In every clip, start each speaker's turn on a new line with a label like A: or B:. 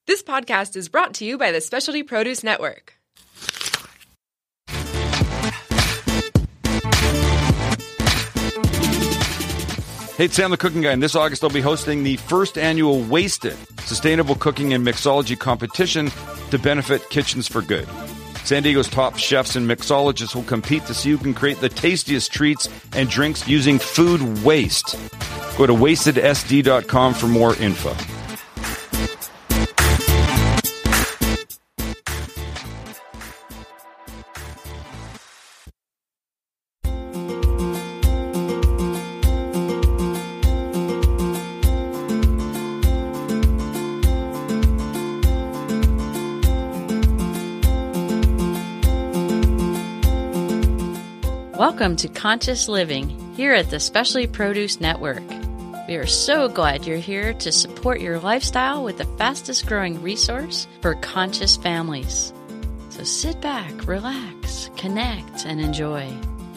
A: This podcast is brought to you by the Specialty Produce Network.
B: Hey, it's Sam the Cooking Guy, and this August I'll be hosting the first annual Wasted Sustainable Cooking and Mixology Competition to benefit Kitchens for Good. San Diego's top chefs and mixologists will compete to see who can create the tastiest treats and drinks using food waste. Go to wastedsd.com for more info.
C: Welcome to Conscious Living here at the Specialty Produce Network. We are so glad you're here to support your lifestyle with the fastest growing resource for conscious families. So sit back, relax, connect, and enjoy.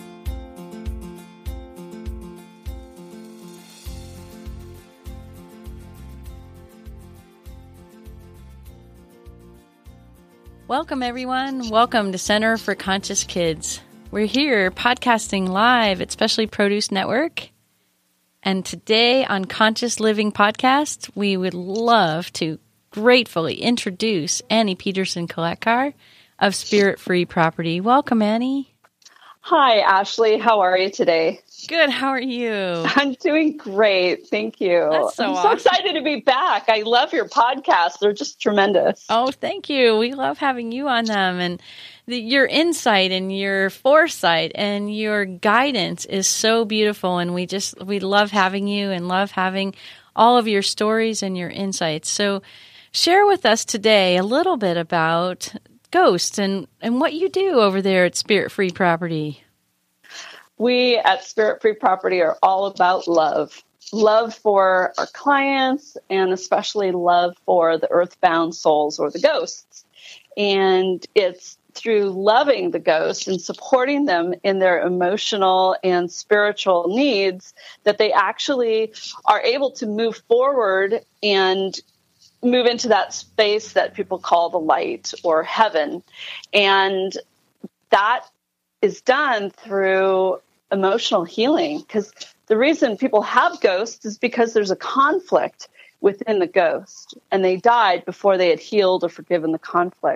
C: Welcome everyone. Welcome to Center for Conscious Kids. We're here podcasting live at Specialty Produce Network. And today on Conscious Living Podcast, we would love to gratefully introduce Annie Peterson-Koletkar of Spirit Free Property. Welcome, Annie.
D: Hi, Ashley. How are you today?
C: Good. How are you?
D: I'm doing great. Tk you.
C: That's so
D: I'm
C: awesome.
D: so excited to be back. I love your podcasts. They're just tremendous.
C: Oh, thank you. We love having you on them. And your insight and your foresight and your guidance is so beautiful. And we love having you and love having all of your stories and your insights. So share with us today a little bit about ghosts and what you do over there at Spirit Free Property.
D: We at Spirit Free Property are all about love. Love for our clients and especially love for the earthbound souls or the ghosts. And it's through loving the ghosts and supporting them in their emotional and spiritual needs that they actually are able to move forward and move into that space that people call the light or heaven. And that is done through emotional healing, because the reason people have ghosts is because there's a conflict within the ghost, and they died before they had healed or forgiven the conflict.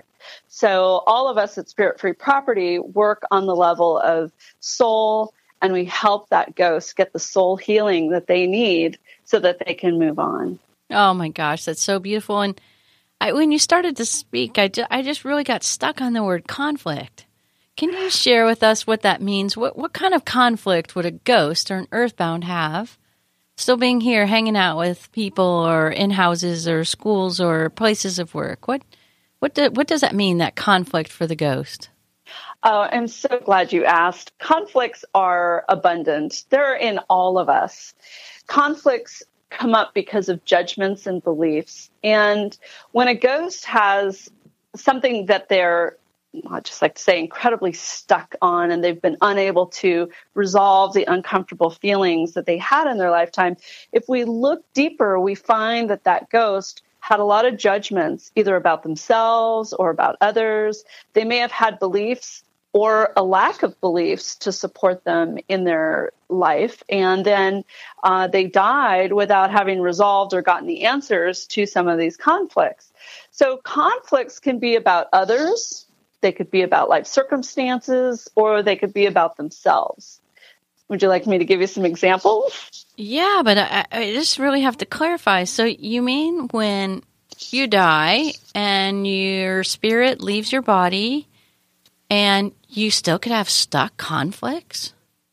D: So all of us at Spirit Free Property work on the level of soul, and we help that ghost get the soul healing that they need so that they can move on.
C: Oh my gosh, that's so beautiful. And when you started to speak, I just really got stuck on the word conflict. Can you share with us what that means? What kind of conflict would a ghost or an earthbound have? Still being here, hanging out with people or in houses or schools or places of work. What does that mean, that conflict for the ghost?
D: Oh, I'm so glad you asked. Conflicts are abundant. They're in all of us. Conflicts come up because of judgments and beliefs. And when a ghost has something that they're, I just like to say, incredibly stuck on, and they've been unable to resolve the uncomfortable feelings that they had in their lifetime, if we look deeper, we find that that ghost had a lot of judgments, either about themselves or about others. They may have had beliefs or a lack of beliefs to support them in their life. And then they died without having resolved or gotten the answers to some of these conflicts. So conflicts can be about others. They could be about life circumstances, or they could be about themselves. Would you like me to give you some examples?
C: Yeah, but I just really have to clarify. So you mean when you die and your spirit leaves your body and you still could have stuck conflicts?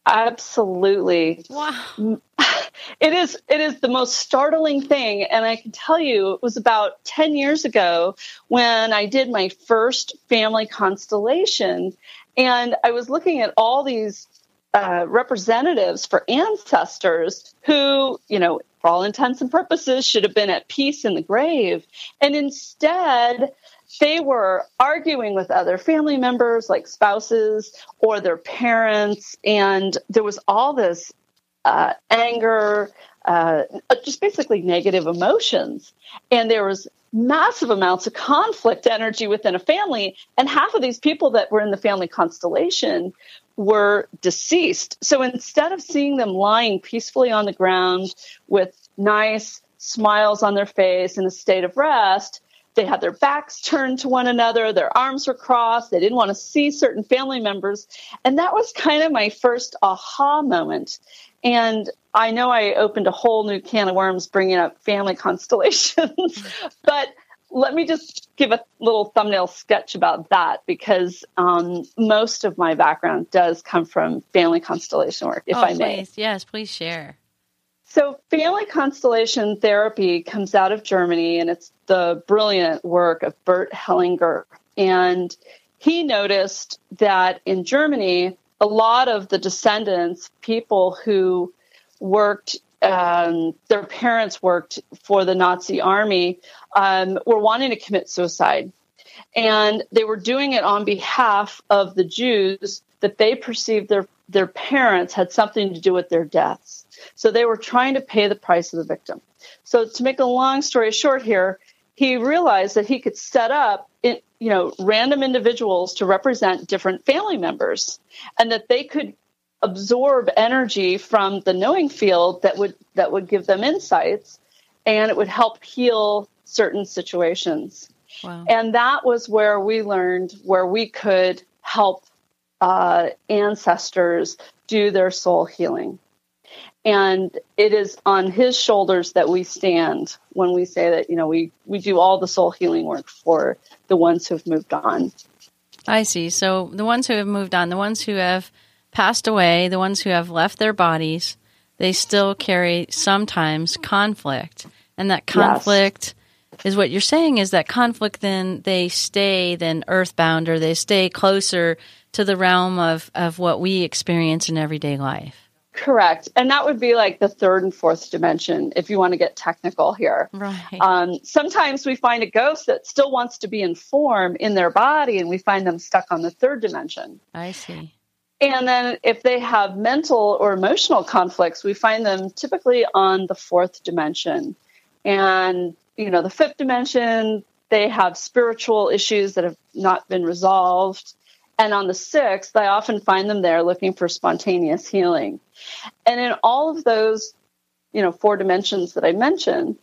D: Absolutely.
C: Wow.
D: It is the most startling thing. And I can tell you, it was about 10 years ago when I did my first family constellation. And I was looking at all these representatives for ancestors who, for all intents and purposes, should have been at peace in the grave. And instead, they were arguing with other family members, like spouses or their parents. And there was all this anger, just basically negative emotions. And there was massive amounts of conflict energy within a family. And half of these people that were in the family constellation were deceased. So instead of seeing them lying peacefully on the ground with nice smiles on their face in a state of rest, they had their backs turned to one another, their arms were crossed, they didn't want to see certain family members. And that was kind of my first aha moment. And I know I opened a whole new can of worms bringing up family constellations, but let me just give a little thumbnail sketch about that, because most of my background does come from family constellation work, if I may.
C: Please. Yes, please share.
D: So family constellation therapy comes out of Germany, and it's the brilliant work of Bert Hellinger. And he noticed that in Germany, a lot of the descendants, people who worked, their parents worked for the Nazi army, were wanting to commit suicide. And they were doing it on behalf of the Jews that they perceived their parents had something to do with their deaths. So they were trying to pay the price of the victim. So to make a long story short here, he realized that he could set up random individuals to represent different family members, and that they could absorb energy from the knowing field that would give them insights, and it would help heal certain situations.
C: Wow.
D: And that was where we learned where we could help ancestors do their soul healing. And it is on his shoulders that we stand when we say that, we do all the soul healing work for the ones who have moved on.
C: I see. So the ones who have moved on, the ones who have passed away, the ones who have left their bodies, they still carry sometimes conflict. And that conflict is what you're saying, is that conflict, then they stay then earthbound, or they stay closer to the realm of what we experience in everyday life.
D: Correct. And that would be like the third and fourth dimension, if you want to get technical here.
C: Right.
D: Sometimes we find a ghost that still wants to be in form in their body, and we find them stuck on the third dimension.
C: I see.
D: And then if they have mental or emotional conflicts, we find them typically on the fourth dimension. And, the fifth dimension, they have spiritual issues that have not been resolved. And on the sixth, I often find them there looking for spontaneous healing. And in all of those, 4 dimensions that I mentioned,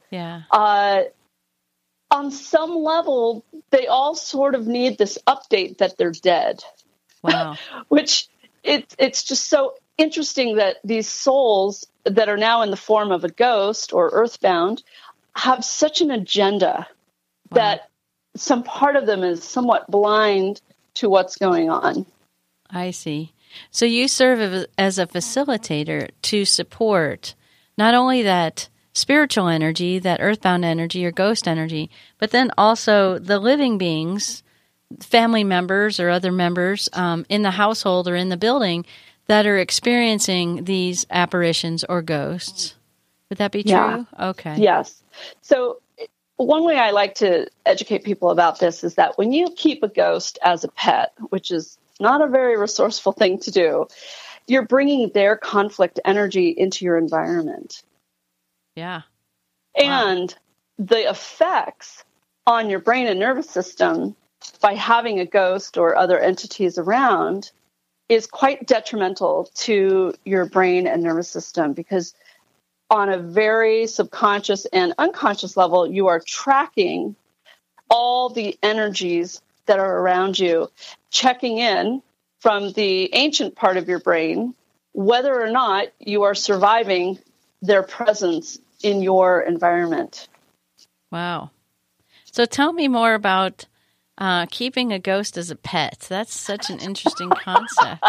D: on some level, they all sort of need this update that they're dead.
C: Wow.
D: Which it's just so interesting that these souls that are now in the form of a ghost or earthbound have such an agenda that some part of them is somewhat blind to what's going on.
C: I see. So you serve as a facilitator to support not only that spiritual energy, that earthbound energy or ghost energy, but then also the living beings, family members or other members in the household or in the building that are experiencing these apparitions or ghosts. Would that be true?
D: Yeah.
C: Okay.
D: Yes. So one way I like to educate people about this is that when you keep a ghost as a pet, which is not a very resourceful thing to do, you're bringing their conflict energy into your environment.
C: Yeah.
D: And the effects on your brain and nervous system by having a ghost or other entities around is quite detrimental to your brain and nervous system, because on a very subconscious and unconscious level, you are tracking all the energies that are around you, checking in from the ancient part of your brain, whether or not you are surviving their presence in your environment.
C: Wow. So tell me more about keeping a ghost as a pet. That's such an interesting concept.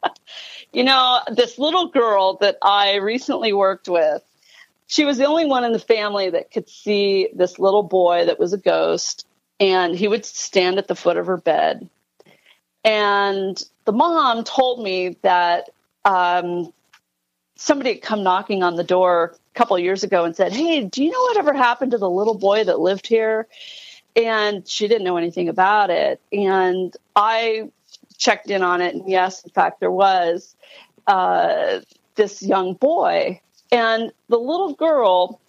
D: This little girl that I recently worked with, she was the only one in the family that could see this little boy that was a ghost, and he would stand at the foot of her bed. And the mom told me that somebody had come knocking on the door a couple of years ago and said, "Hey, do you know whatever happened to the little boy that lived here?" And she didn't know anything about it. And I checked in on it, and yes, in fact, there was this young boy. And the little girl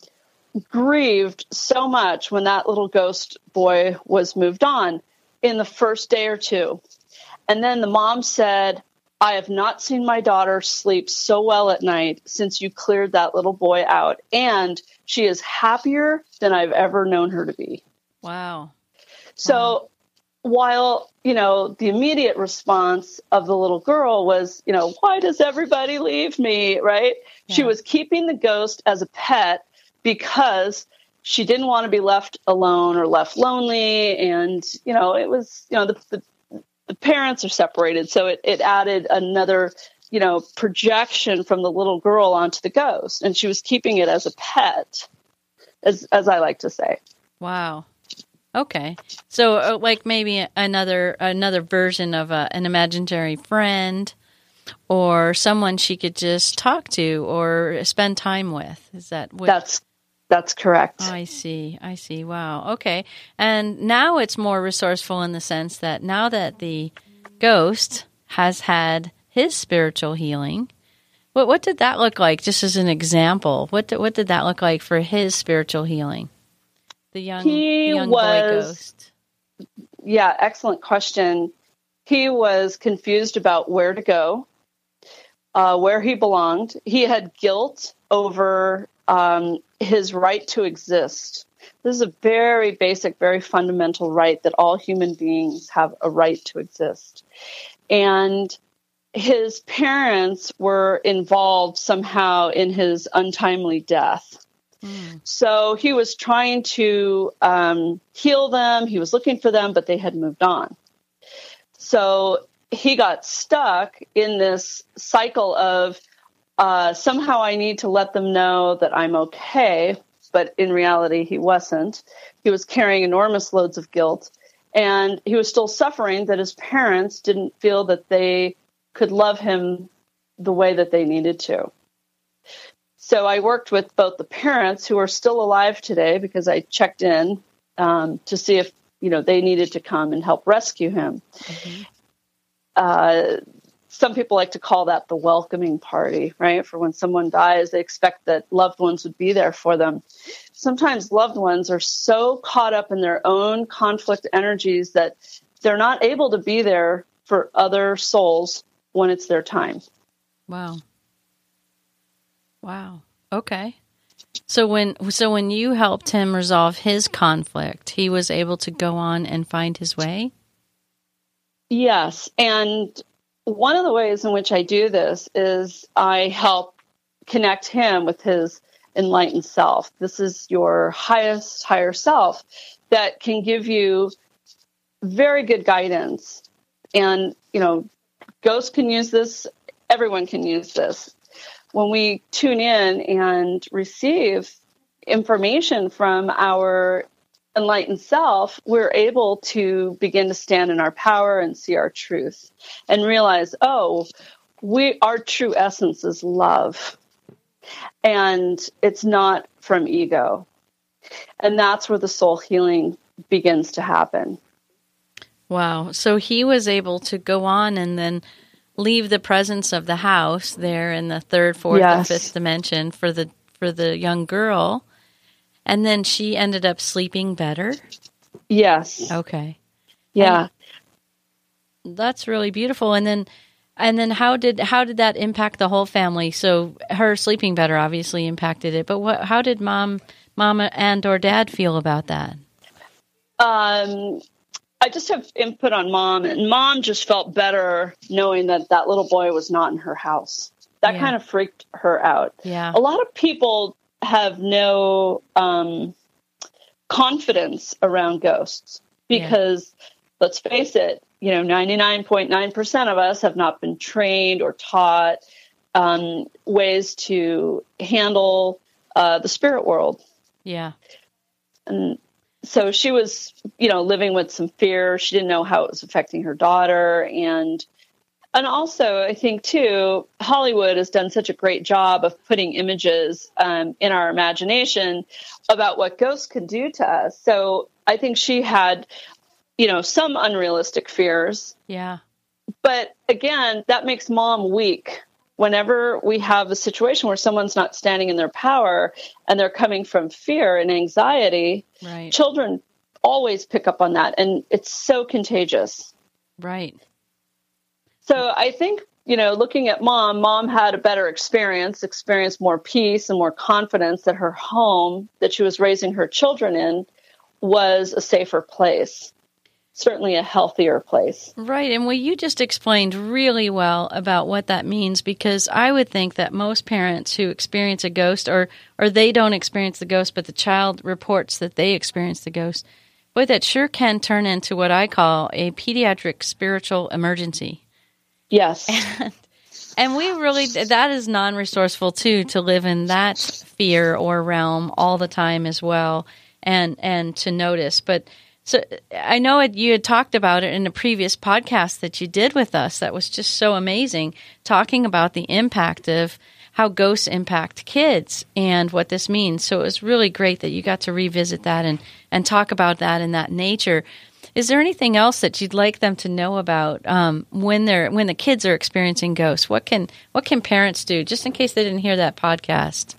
D: grieved so much when that little ghost boy was moved on in the first day or two. And then the mom said, I have not seen my daughter sleep so well at night since you cleared that little boy out. And she is happier than I've ever known her to be.
C: Wow.
D: So while, the immediate response of the little girl was, why does everybody leave me? Right? Yeah. She was keeping the ghost as a pet because she didn't want to be left alone or left lonely. And, it was, the parents are separated. So it added another, projection from the little girl onto the ghost. And she was keeping it as a pet, as I like to say.
C: Wow. Okay. So like maybe another version of an imaginary friend or someone she could just talk to or spend time with. Is that what?
D: That's correct.
C: I see. Wow. Okay. And now it's more resourceful in the sense that now that the ghost has had his spiritual healing, what did that look like? Just as an example, what did that look like for his spiritual healing? The young boy ghost.
D: Yeah, excellent question. He was confused about where to go, where he belonged. He had guilt over his right to exist. This is a very basic, very fundamental right that all human beings have a right to exist. And his parents were involved somehow in his untimely death. So he was trying to heal them. He was looking for them, but they had moved on. So he got stuck in this cycle of somehow I need to let them know that I'm okay, but in reality he wasn't. He was carrying enormous loads of guilt, and he was still suffering that his parents didn't feel that they could love him the way that they needed to. So I worked with both the parents who are still alive today because I checked in to see if, they needed to come and help rescue him. Mm-hmm. Some people like to call that the welcoming party, right? For when someone dies, they expect that loved ones would be there for them. Sometimes loved ones are so caught up in their own conflict energies that they're not able to be there for other souls when it's their time.
C: Wow. Okay. So when you helped him resolve his conflict, he was able to go on and find his way?
D: Yes. And one of the ways in which I do this is I help connect him with his enlightened self. This is your higher self that can give you very good guidance. And, ghosts can use this. Everyone can use this. When we tune in and receive information from our enlightened self, we're able to begin to stand in our power and see our truth and realize, our true essence is love. And it's not from ego. And that's where the soul healing begins to happen.
C: Wow. So he was able to go on and then leave the presence of the house there in the third, fourth, and fifth dimension for the young girl, and then she ended up sleeping better.
D: Yes.
C: Okay.
D: Yeah.
C: And that's really beautiful. And then how did that impact the whole family? So her sleeping better obviously impacted it, but how did mama and or dad feel about that?
D: I just have input on mom, and mom just felt better knowing that little boy was not in her house. That kind of freaked her out.
C: Yeah.
D: A lot of people have no confidence around ghosts because, let's face it, 99.9% of us have not been trained or taught ways to handle the spirit world.
C: Yeah.
D: And so she was, living with some fear. She didn't know how it was affecting her daughter. And also, I think, too, Hollywood has done such a great job of putting images in our imagination about what ghosts can do to us. So I think she had, some unrealistic fears.
C: Yeah.
D: But again, that makes mom weak whenever we have a situation where someone's not standing in their power and they're coming from fear and anxiety,
C: right.
D: Children always pick up on that. And it's so contagious.
C: Right.
D: So I think, looking at mom had a better experienced more peace and more confidence that her home that she was raising her children in was a safer place. Certainly a healthier place.
C: Right. And you just explained really well about what that means, because I would think that most parents who experience a ghost or they don't experience the ghost, but the child reports that they experienced the ghost, boy, that sure can turn into what I call a pediatric spiritual emergency.
D: Yes.
C: And we really, that is non-resourceful too, to live in that fear or realm all the time as well, and to notice. But so I know you had talked about it in a previous podcast that you did with us. That was just so amazing, talking about the impact of how ghosts impact kids and what this means. So it was really great that you got to revisit that and talk about that in that nature. Is there anything else that you'd like them to know about when the kids are experiencing ghosts? What can parents do, just in case they didn't hear that podcast?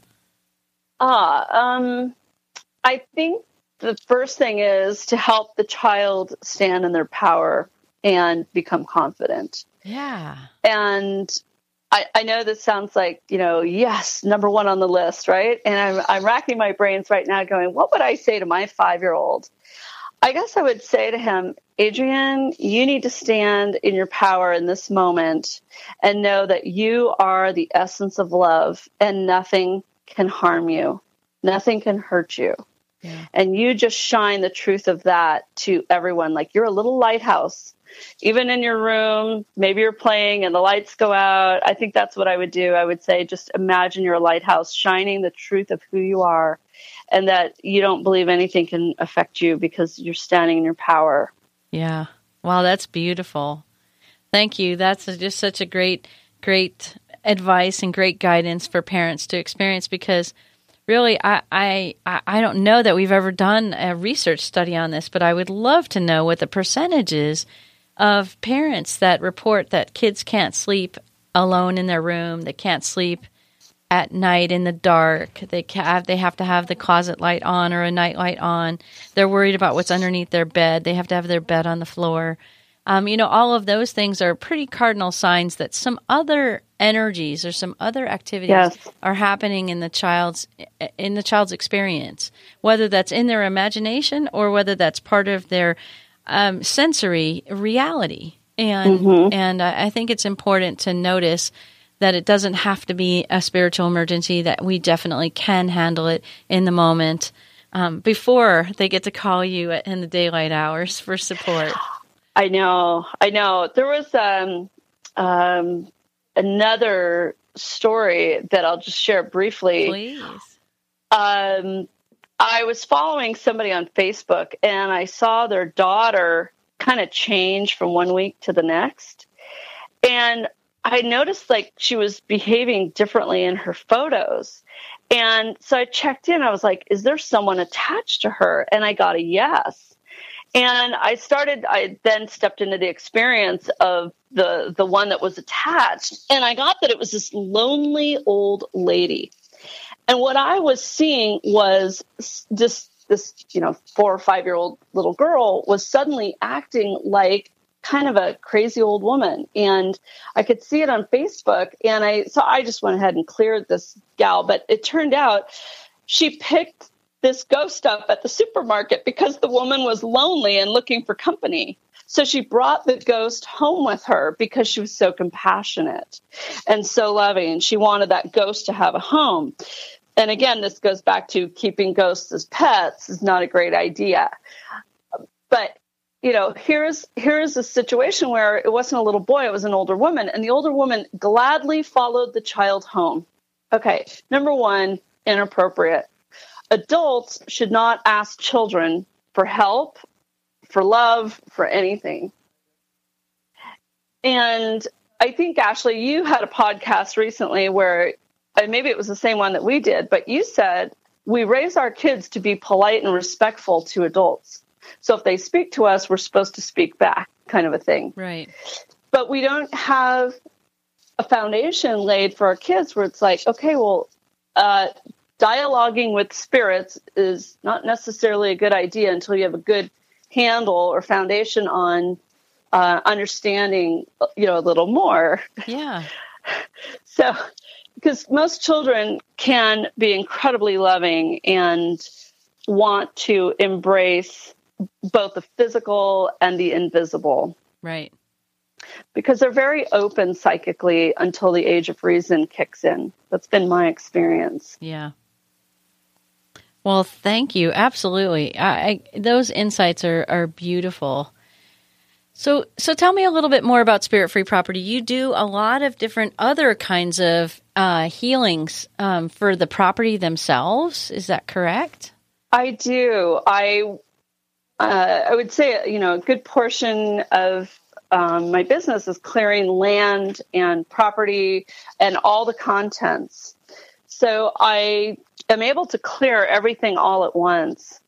D: I think the first thing is to help the child stand in their power and become confident.
C: Yeah.
D: And I know this sounds like, yes, number one on the list, right? And I'm racking my brains right now going, what would I say to my 5-year-old? I guess I would say to him, Adrian, you need to stand in your power in this moment and know that you are the essence of love and nothing can harm you. Nothing can hurt you. Yeah. And you just shine the truth of that to everyone. Like you're a little lighthouse, even in your room. Maybe you're playing and the lights go out. I think that's what I would do. I would say, just imagine you're a lighthouse shining the truth of who you are, and that you don't believe anything can affect you because you're standing in your power.
C: Yeah. Wow, that's beautiful. Thank you. That's just such a great advice and great guidance for parents to experience, because really, I don't know that we've ever done a research study on this, but I would love to know what the percentage is of parents that report that kids can't sleep alone in their room. They can't sleep at night in the dark. They have to have the closet light on or a night light on. They're worried about what's underneath their bed. They have to have their bed on the floor. All of those things are pretty cardinal signs that some other energies or some other activities are happening in the child's experience, whether that's in their imagination or whether that's part of their sensory reality. And I think it's important to notice that it doesn't have to be a spiritual emergency, that we definitely can handle it in the moment before they get to call you in the daylight hours for support.
D: I know. There was another story that I'll just share briefly.
C: Please.
D: I was following somebody on Facebook, and I saw their daughter kind of change from one week to the next. And I noticed like she was behaving differently in her photos. And so I checked in. I was like, is there someone attached to her? And I got a yes. And I then stepped into the experience of the one that was attached. And I got that it was this lonely old lady. And what I was seeing was this 4 or 5-year-old little girl was suddenly acting like kind of a crazy old woman. And I could see it on Facebook. And I just went ahead and cleared this gal. But it turned out she picked this ghost up at the supermarket because the woman was lonely and looking for company. So she brought the ghost home with her because she was so compassionate and so loving. She wanted that ghost to have a home. And again, this goes back to keeping ghosts as pets is not a great idea. But, here's a situation where it wasn't a little boy, it was an older woman. And the older woman gladly followed the child home. Okay, number one, inappropriate. Adults should not ask children for help, for love, for anything. And I think, Ashley, you had a podcast recently where maybe it was the same one that we did, but you said we raise our kids to be polite and respectful to adults. So if they speak to us, we're supposed to speak back, kind of a thing.
C: Right.
D: But we don't have a foundation laid for our kids where it's like, okay, well, dialoguing with spirits is not necessarily a good idea until you have a good handle or foundation on understanding, a little more.
C: Yeah.
D: So, because most children can be incredibly loving and want to embrace both the physical and the invisible.
C: Right.
D: Because they're very open psychically until the age of reason kicks in. That's been my experience.
C: Yeah. Well, thank you. Absolutely. Those insights are beautiful. So tell me a little bit more about Spirit Free Property. You do a lot of different other kinds of healings for the property themselves. Is that correct?
D: I do. I would say, a good portion of my business is clearing land and property and all the contents. So I am able to clear everything all at once.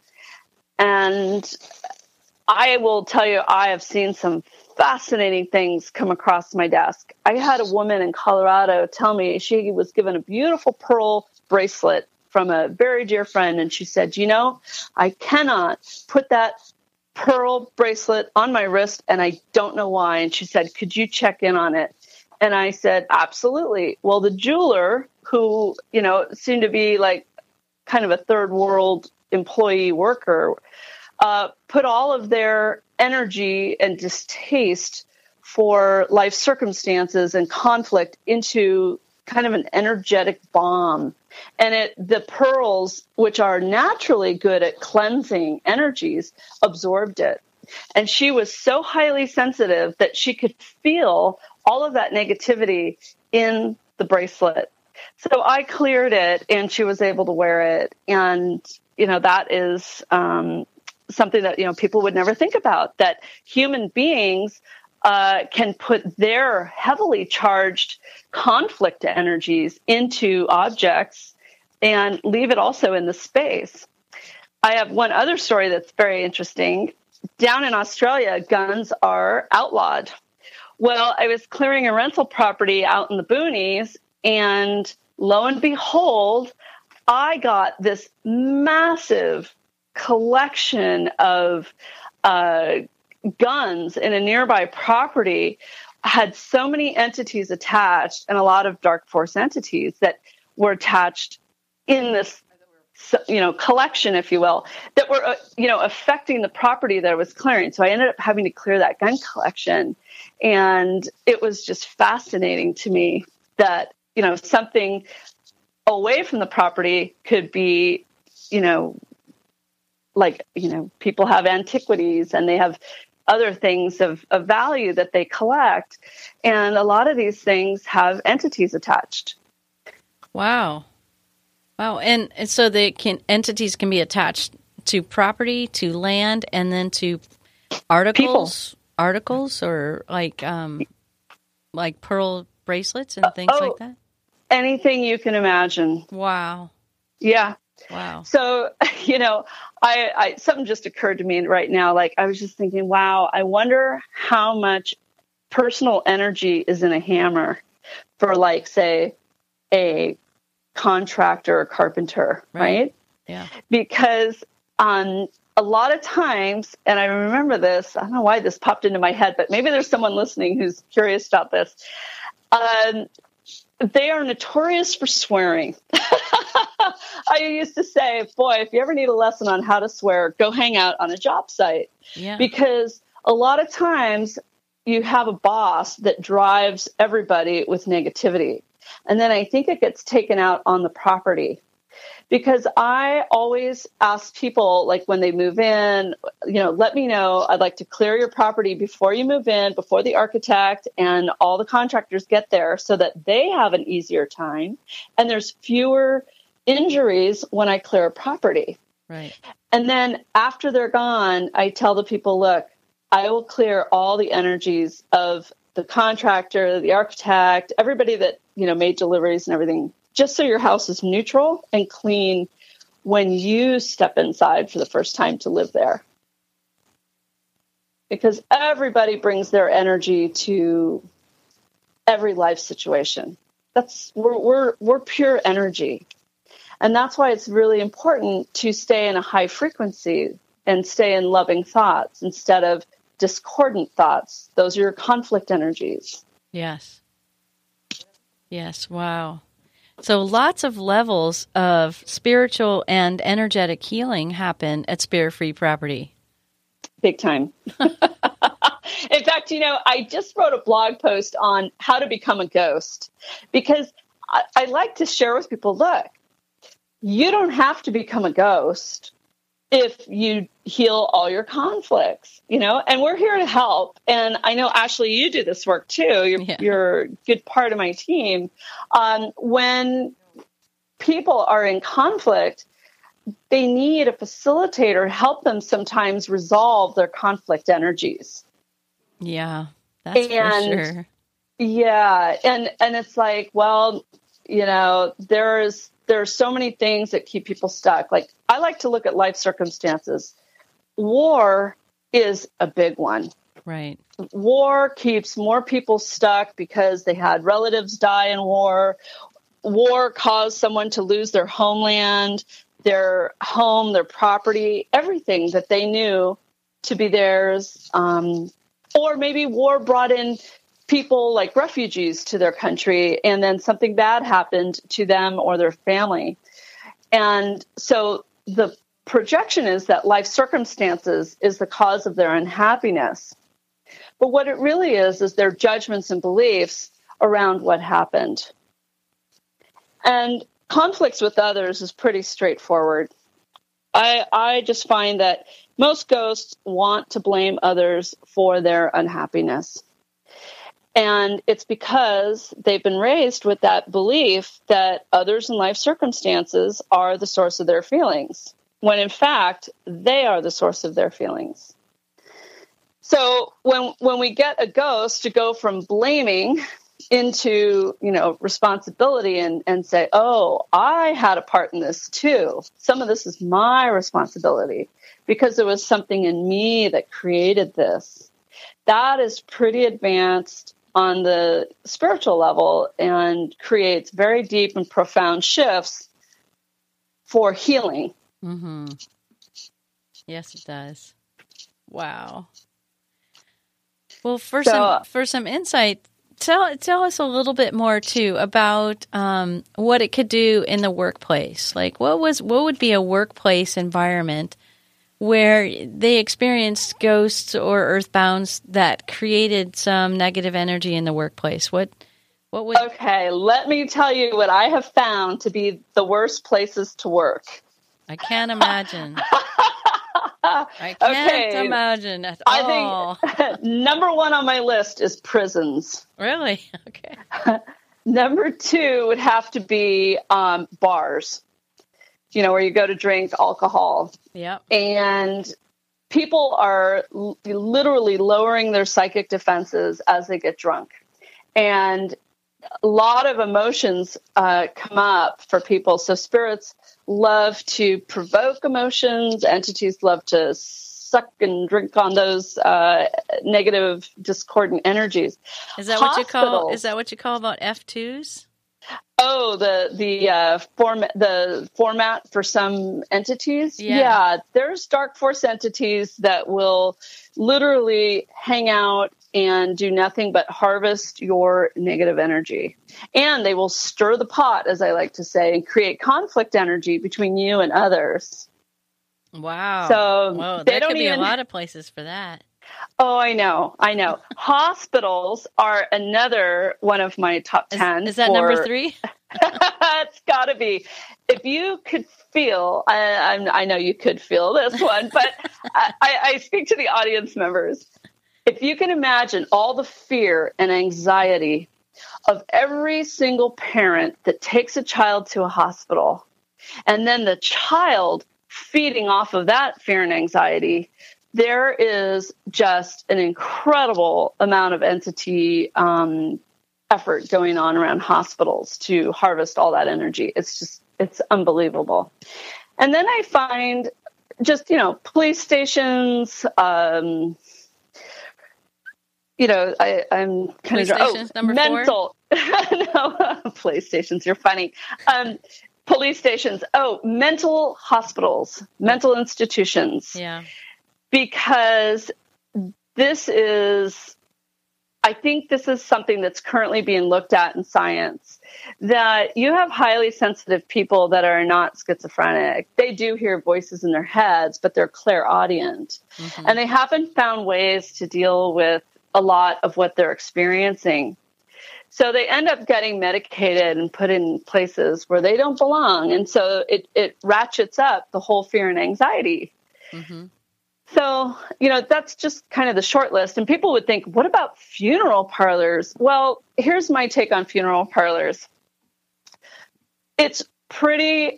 D: And I will tell you, I have seen some fascinating things come across my desk. I had a woman in Colorado tell me she was given a beautiful pearl bracelet from a very dear friend. And she said, I cannot put that pearl bracelet on my wrist and I don't know why. And she said, could you check in on it? And I said, absolutely. Well, the jeweler who, seemed to be like kind of a third world employee worker, put all of their energy and distaste for life circumstances and conflict into kind of an energetic bomb. And the pearls, which are naturally good at cleansing energies, absorbed it. And she was so highly sensitive that she could feel all of that negativity in the bracelet. So I cleared it and she was able to wear it. And, that is something that, people would never think about, that human beings can put their heavily charged conflict energies into objects and leave it also in the space. I have one other story that's very interesting. Down in Australia, guns are outlawed. Well, I was clearing a rental property out in the boonies, and lo and behold, I got this massive collection of guns in a nearby property. Had so many entities attached, and a lot of dark force entities that were attached in this, collection, if you will, that were, affecting the property that I was clearing. So I ended up having to clear that gun collection. And it was just fascinating to me that, something away from the property could be, people have antiquities and they have other things of value that they collect. And a lot of these things have entities attached.
C: Wow. And so entities can be attached to property, to land, and then to articles, or like pearl bracelets and things like that.
D: Anything you can imagine.
C: Wow.
D: Yeah.
C: Wow.
D: So, I something just occurred to me right now. Like, I was just thinking, wow, I wonder how much personal energy is in a hammer for, like, say, a contractor or carpenter, right?
C: Yeah.
D: Because a lot of times, and I remember this, I don't know why this popped into my head, but maybe there's someone listening who's curious about this. They are notorious for swearing. I used to say, boy, if you ever need a lesson on how to swear, go hang out on a job site.
C: Yeah.
D: Because a lot of times you have a boss that drives everybody with negativity. And then I think it gets taken out on the property. Because I always ask people, like when they move in, let me know. I'd like to clear your property before you move in, before the architect and all the contractors get there so that they have an easier time. And there's fewer injuries when I clear a property.
C: Right.
D: And then after they're gone, I tell the people, look, I will clear all the energies of the contractor, the architect, everybody that, made deliveries and everything, just so your house is neutral and clean when you step inside for the first time to live there. Because everybody brings their energy to every life situation. We're pure energy. And that's why it's really important to stay in a high frequency and stay in loving thoughts instead of discordant thoughts. Those are your conflict energies.
C: Yes. Yes. Wow. So lots of levels of spiritual and energetic healing happen at Spirit Free Property.
D: Big time. In fact, I just wrote a blog post on how to become a ghost because I like to share with people, look, you don't have to become a ghost if you heal all your conflicts, and we're here to help. And I know, Ashley, you do this work too. You're a good part of my team. When people are in conflict, they need a facilitator to help them sometimes resolve their conflict energies.
C: Yeah, that's for sure.
D: Yeah. And it's like, well, there's so many things that keep people stuck. Like, I like to look at life circumstances. War is a big one.
C: Right.
D: War keeps more people stuck because they had relatives die in war. War caused someone to lose their homeland, their home, their property, everything that they knew to be theirs. Or maybe war brought in people like refugees to their country, and then something bad happened to them or their family. And so the projection is that life circumstances is the cause of their unhappiness. But what it really is their judgments and beliefs around what happened. And conflicts with others is pretty straightforward. I just find that most ghosts want to blame others for their unhappiness. And it's because they've been raised with that belief that others in life circumstances are the source of their feelings, when in fact, they are the source of their feelings. So when we get a ghost to go from blaming into, responsibility and say, oh, I had a part in this too. Some of this is my responsibility because there was something in me that created this. That is pretty advanced on the spiritual level and creates very deep and profound shifts for healing.
C: Mm-hmm. Yes, it does. Wow. Well, for some insight, tell us a little bit more too about what it could do in the workplace. Like, what would be a workplace environment where they experienced ghosts or earthbounds that created some negative energy in the workplace? What would?
D: Okay, let me tell you what I have found to be the worst places to work.
C: I can't imagine. I can't imagine at all.
D: I think number one on my list is prisons.
C: Really? Okay.
D: Number two would have to be bars, where you go to drink alcohol.
C: Yeah. And
D: people are literally lowering their psychic defenses as they get drunk. And a lot of emotions come up for people. So spirits love to provoke emotions. Entities love to suck and drink on those negative, discordant energies.
C: Is that what you call about F2s?
D: Oh, the format for some entities. Yeah, there's dark force entities that will literally hang out and do nothing but harvest your negative energy. And they will stir the pot, as I like to say, and create conflict energy between you and others.
C: Wow.
D: So
C: there could be a lot of places for that.
D: Oh, I know. Hospitals are another one of my top 10.
C: Is that number 3?
D: It's got to be. If you could feel, I know you could feel this one, but I speak to the audience members. If you can imagine all the fear and anxiety of every single parent that takes a child to a hospital, and then the child feeding off of that fear and anxiety, there is just an incredible amount of entity effort going on around hospitals to harvest all that energy. It's unbelievable. And then I find just, police stations, I'm kind
C: PlayStation's number
D: mental. 4? No, PlayStations. You're funny. Police stations. Mental hospitals, mental institutions.
C: Yeah.
D: Because I think this is something that's currently being looked at in science, that you have highly sensitive people that are not schizophrenic. They do hear voices in their heads, but they're clairaudient. Mm-hmm. And they haven't found ways to deal with a lot of what they're experiencing. So they end up getting medicated and put in places where they don't belong. And so it ratchets up the whole fear and anxiety. Mm-hmm. So, that's just kind of the short list. And people would think, what about funeral parlors? Well, here's my take on funeral parlors. It's pretty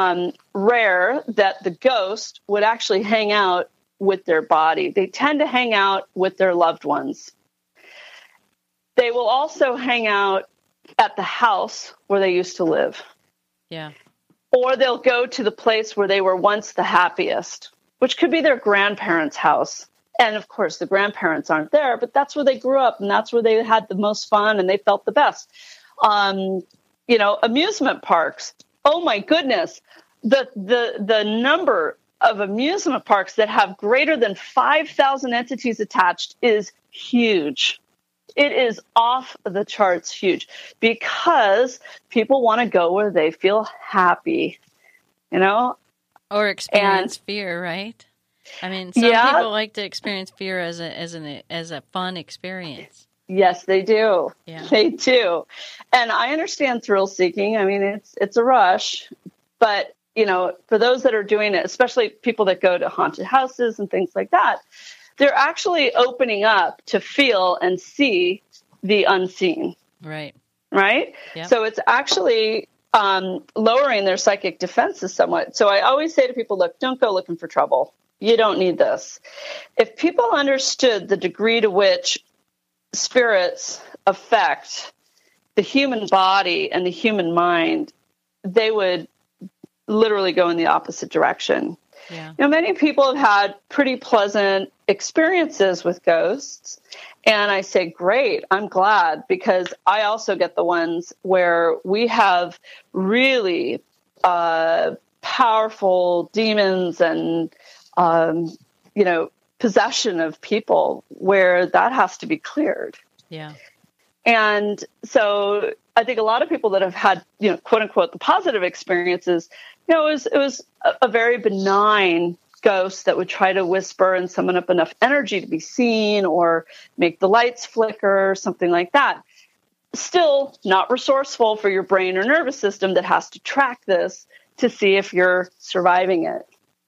D: rare that the ghost would actually hang out with their body. They tend to hang out with their loved ones. They will also hang out at the house where they used to live.
C: Yeah.
D: Or they'll go to the place where they were once the happiest, which could be their grandparents' house. And of course, the grandparents aren't there, but that's where they grew up and that's where they had the most fun and they felt the best. Amusement parks. Oh my goodness. The number of amusement parks that have greater than 5,000 entities attached is huge. It is off the charts huge because people want to go where they feel happy,
C: Or experience fear, right? I mean, some people like to experience fear as a fun experience.
D: Yes, they do.
C: Yeah.
D: They do. And I understand thrill seeking. I mean, it's a rush, but for those that are doing it, especially people that go to haunted houses and things like that, they're actually opening up to feel and see the unseen.
C: Right.
D: Right?
C: Yep.
D: So it's actually lowering their psychic defenses somewhat. So I always say to people, look, don't go looking for trouble. You don't need this. If people understood the degree to which spirits affect the human body and the human mind, they would literally go in the opposite direction.
C: Yeah.
D: Many people have had pretty pleasant experiences with ghosts. And I say, great, I'm glad, because I also get the ones where we have really powerful demons and, possession of people where that has to be cleared.
C: Yeah.
D: And so I think a lot of people that have had, quote unquote, the positive experiences, it was a very benign ghost that would try to whisper and summon up enough energy to be seen or make the lights flicker or something like that. Still not resourceful for your brain or nervous system that has to track this to see if you're surviving it.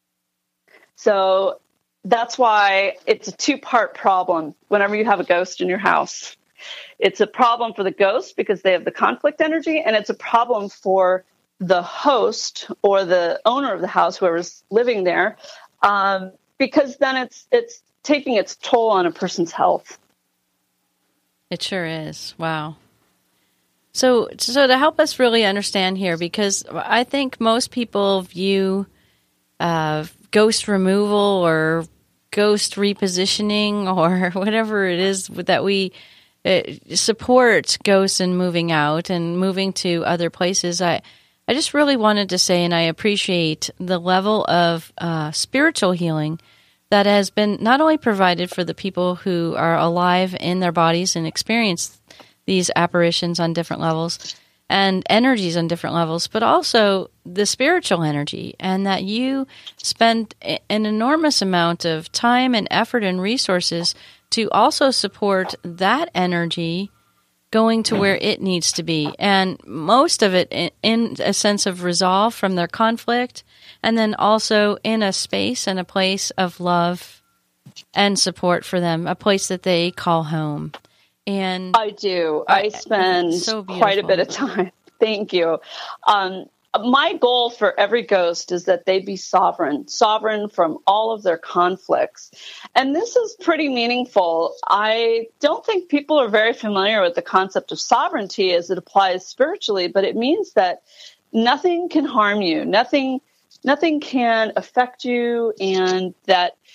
D: So that's why it's a two-part problem whenever you have a ghost in your house. It's a problem for the ghost because they have the conflict energy, and it's a problem for the host or the owner of the house, whoever's living there, because then it's taking its toll on a person's health.
C: It sure is. Wow. So to help us really understand here, because I think most people view ghost removal or ghost repositioning or whatever it is that we support ghosts and moving out and moving to other places. I just really wanted to say, and I appreciate the level of spiritual healing that has been not only provided for the people who are alive in their bodies and experience these apparitions on different levels and energies on different levels, but also the spiritual energy, and that you spend an enormous amount of time and effort and resources to also support that energy going to where it needs to be. And most of it in a sense of resolve from their conflict, and then also in a space and a place of love and support for them, a place that they call home. And
D: I do. I spend quite a bit of time. Thank you. My goal for every ghost is that they be sovereign from all of their conflicts. And this is pretty meaningful. I don't think people are very familiar with the concept of sovereignty as it applies spiritually, but it means that nothing can harm you. Nothing can affect you, and that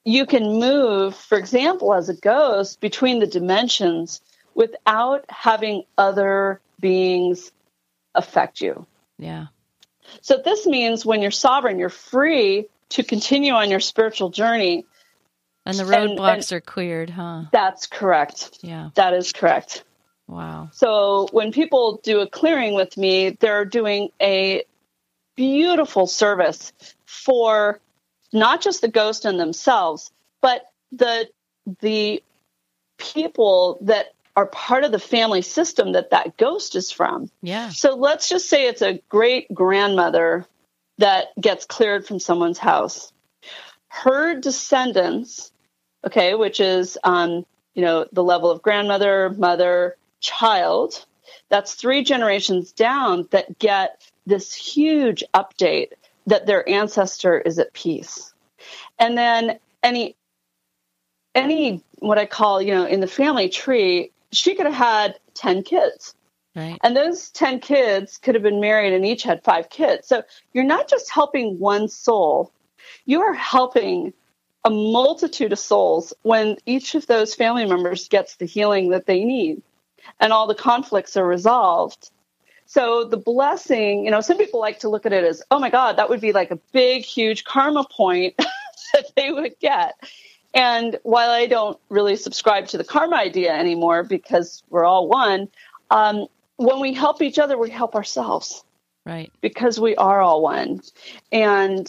D: you can move, for example, as a ghost between the dimensions without having other beings affect you.
C: Yeah.
D: So this means when you're sovereign, you're free to continue on your spiritual journey.
C: And the roadblocks are cleared, huh?
D: That's correct.
C: Yeah.
D: That is correct.
C: Wow.
D: So when people do a clearing with me, they're doing a beautiful service for not just the ghost and themselves, but the people that are part of the family system that ghost is from.
C: Yeah.
D: So let's just say it's a great grandmother that gets cleared from someone's house. Her descendants, okay, which is, the level of grandmother, mother, child, that's 3 generations down that get this huge update that their ancestor is at peace. And then any what I call, in the family tree, she could have had 10 kids.
C: Right.
D: And those 10 kids could have been married and each had 5 kids. So you're not just helping one soul, you are helping a multitude of souls when each of those family members gets the healing that they need and all the conflicts are resolved. So the blessing, some people like to look at it as, oh my God, that would be like a big, huge karma point that they would get. And while I don't really subscribe to the karma idea anymore because we're all one, when we help each other, we help ourselves.
C: Right. Because
D: we are all one. And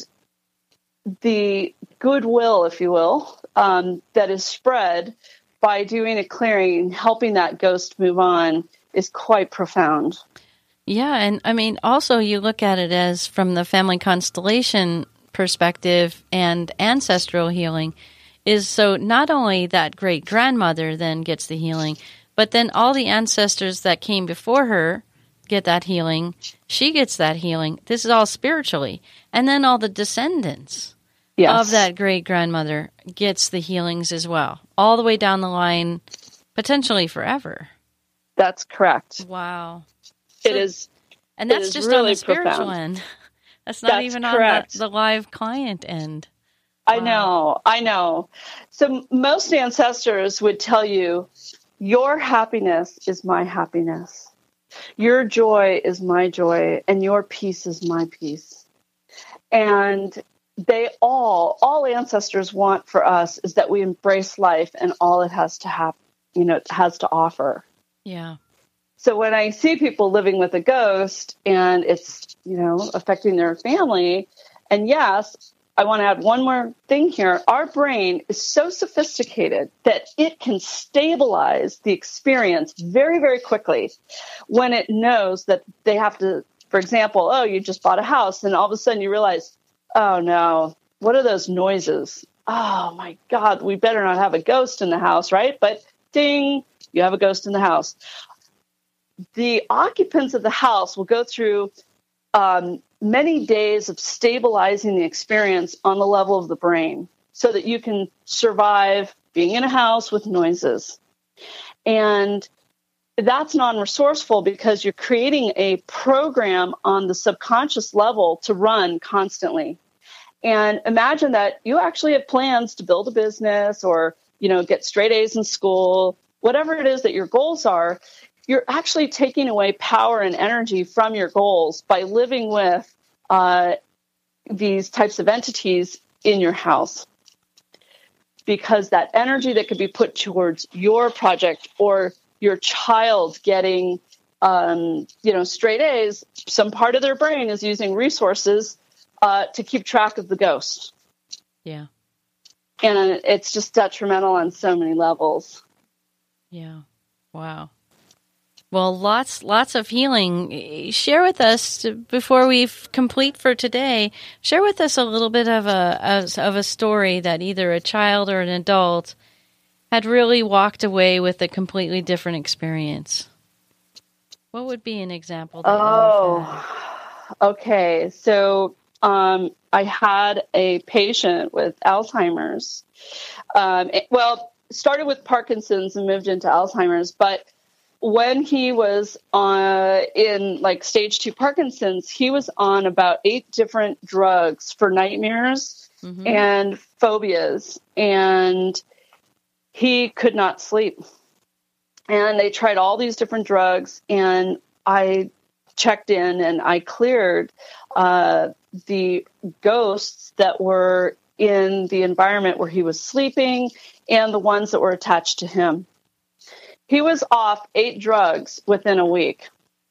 D: the goodwill, if you will, that is spread by doing a clearing and helping that ghost move on is quite profound.
C: Yeah. And I mean, also you look at it as from the family constellation perspective and ancestral healing is so not only that great grandmother then gets the healing, but then all the ancestors that came before her get that healing. She gets that healing. This is all spiritually. And then all the descendants of that great grandmother gets the healings as well, all the way down the line, potentially forever.
D: That's correct.
C: Wow.
D: It is.
C: And that's just really on the spiritual profound. End. That's not even
D: correct.
C: On the live client end.
D: Wow. I know. So most ancestors would tell you, your happiness is my happiness. Your joy is my joy, and your peace is my peace. And they all ancestors want for us is that we embrace life and all it has to have, it has to offer.
C: Yeah.
D: So when I see people living with a ghost and it's, affecting their family, and yes, I want to add one more thing here. Our brain is so sophisticated that it can stabilize the experience very, very quickly when it knows that they have to, for example, you just bought a house and all of a sudden you realize, oh no, what are those noises? Oh my God, we better not have a ghost in the house, right? But ding, you have a ghost in the house. The occupants of the house will go through many days of stabilizing the experience on the level of the brain so that you can survive being in a house with noises. And that's non-resourceful because you're creating a program on the subconscious level to run constantly. And imagine that you actually have plans to build a business or, get straight A's in school, whatever it is that your goals are. You're actually taking away power and energy from your goals by living with these types of entities in your house. Because that energy that could be put towards your project or your child getting, straight A's, some part of their brain is using resources to keep track of the ghost.
C: Yeah.
D: And it's just detrimental on so many levels.
C: Yeah. Wow. Well, lots of healing. Share with us before we complete for today. Share with us a little bit of a story that either a child or an adult had really walked away with a completely different experience. What would be an example?
D: Okay. So I had a patient with Alzheimer's. Started with Parkinson's and moved into Alzheimer's, but when he was in stage 2 Parkinson's, he was on about 8 different drugs for nightmares and phobias, and he could not sleep. And they tried all these different drugs, and I checked in and I cleared the ghosts that were in the environment where he was sleeping and the ones that were attached to him. He was off 8 drugs within a week.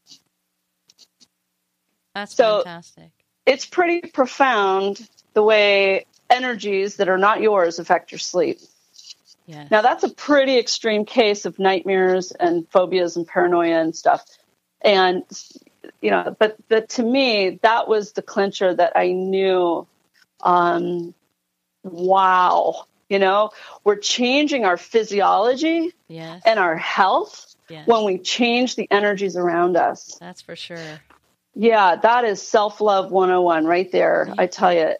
C: That's fantastic.
D: It's pretty profound the way energies that are not yours affect your sleep.
C: Yes.
D: Now, that's a pretty extreme case of nightmares and phobias and paranoia and stuff. And, you know, but to me, that was the clincher that I knew, wow, you know, we're changing our physiology and our health when we change the energies around us.
C: That's for sure.
D: Yeah, that is self-love 101 right there, I tell you.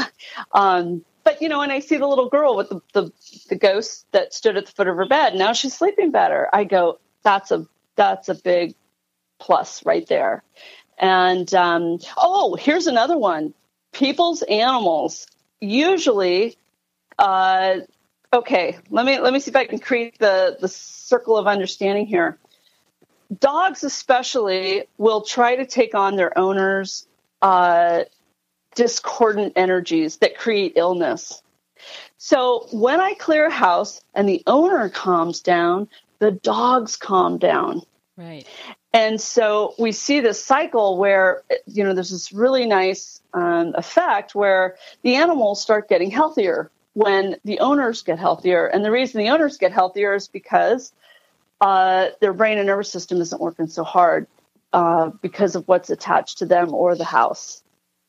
D: But, you know, when I see the little girl with the ghost that stood at the foot of her bed, now she's sleeping better. I go, that's a big plus right there. And, here's another one. People's animals. Usually, let me see if I can create the circle of understanding here. Dogs especially will try to take on their owners' discordant energies that create illness. So when I clear a house and the owner calms down, the dogs calm down.
C: Right.
D: And so we see this cycle where, you know, there's this really nice effect where the animals start getting healthier when the owners get healthier. And the reason the owners get healthier is because their brain and nervous system isn't working so hard because of what's attached to them or the house.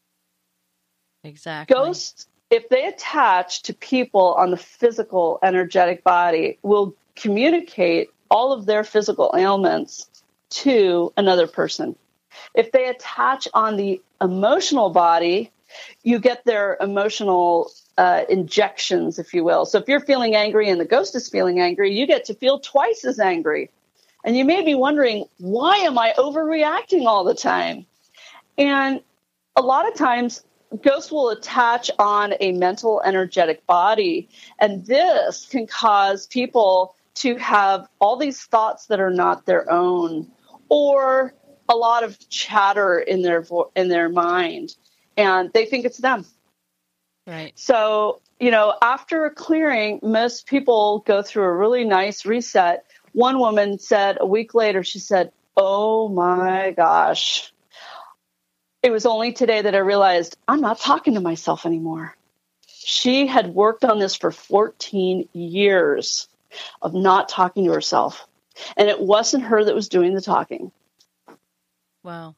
C: Exactly.
D: Ghosts, if they attach to people on the physical, energetic body, will communicate all of their physical ailments to another person. If they attach on the emotional body, you get their emotional injections, if you will. So if you're feeling angry and the ghost is feeling angry, you get to feel twice as angry. And you may be wondering, why am I overreacting all the time? And a lot of times, ghosts will attach on a mental, energetic body. And this can cause people to have all these thoughts that are not their own, or a lot of chatter in their mind, and they think it's them.
C: Right.
D: So, you know, after a clearing, most people go through a really nice reset. One woman said a week later, she said, "Oh my gosh, it was only today that I realized I'm not talking to myself anymore." She had worked on this for 14 years of not talking to herself. And it wasn't her that was doing the talking.
C: Wow.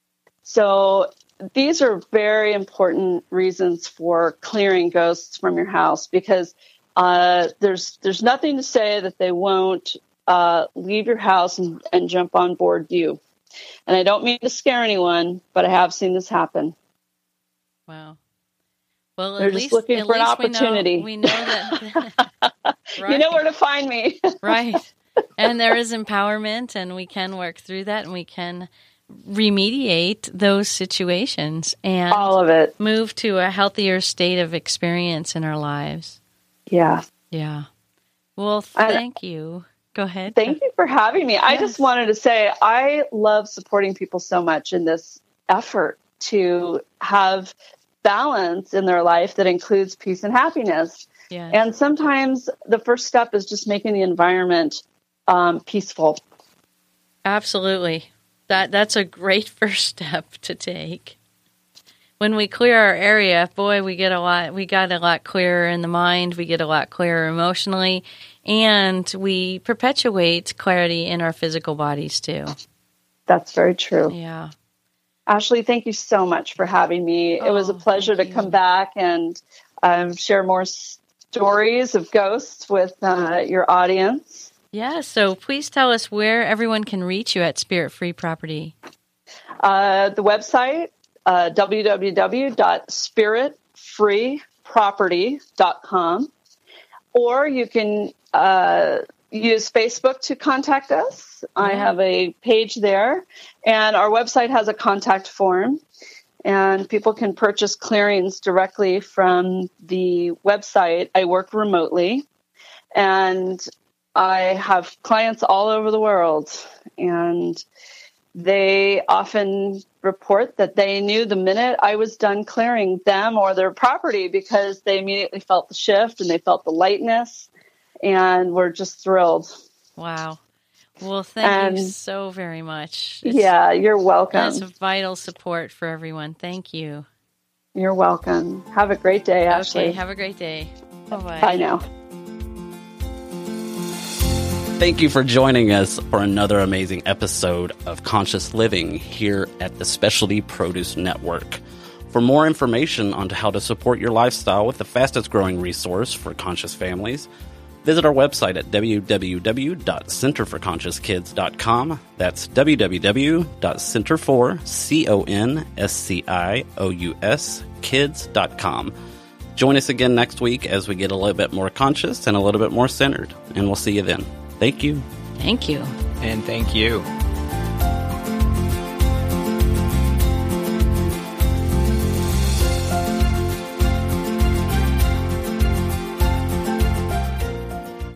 D: So these are very important reasons for clearing ghosts from your house, because there's nothing to say that they won't leave your house and jump on board you. And I don't mean to scare anyone, but I have seen this happen.
C: Wow. Well,
D: they're just looking for an opportunity.
C: We know that. Right.
D: You know where to find me.
C: Right. And there is empowerment, and we can work through that, and we can remediate those situations and
D: all of it,
C: move to a healthier state of experience in our lives.
D: Yeah.
C: Yeah. Well, thank you. Go ahead.
D: Thank you for having me. Yes. I just wanted to say I love supporting people so much in this effort to have balance in their life that includes peace and happiness.
C: Yes.
D: And sometimes the first step is just making the environment peaceful.
C: Absolutely. That's a great first step to take. When we clear our area, boy, we got a lot clearer in the mind, we get a lot clearer emotionally, and we perpetuate clarity in our physical bodies too.
D: That's very true.
C: Yeah.
D: Ashley, thank you so much for having me. It was a pleasure to come back and share more stories of ghosts with your audience.
C: Yeah, so please tell us where everyone can reach you at Spirit Free Property.
D: The website, www.spiritfreeproperty.com, or you can use Facebook to contact us. I have a page there, and our website has a contact form. And people can purchase clearings directly from the website. I work remotely, and I have clients all over the world, and they often report that they knew the minute I was done clearing them or their property because they immediately felt the shift and they felt the lightness, and were just thrilled.
C: Wow. Well, thank you so very much.
D: Yeah, you're welcome.
C: That's vital support for everyone. Thank you.
D: You're welcome. Have a great day, Ashley.
C: Okay, have a great day. Bye-bye.
D: Bye now.
E: Thank you for joining us for another amazing episode of Conscious Living here at the Specialty Produce Network. For more information on how to support your lifestyle with the fastest growing resource for conscious families, visit our website at www.centerforconsciouskids.com. That's www.centerforconsciouskids.com. Join us again next week as we get a little bit more conscious and a little bit more centered. And we'll see you then. Thank you.
C: Thank you.
F: And thank you.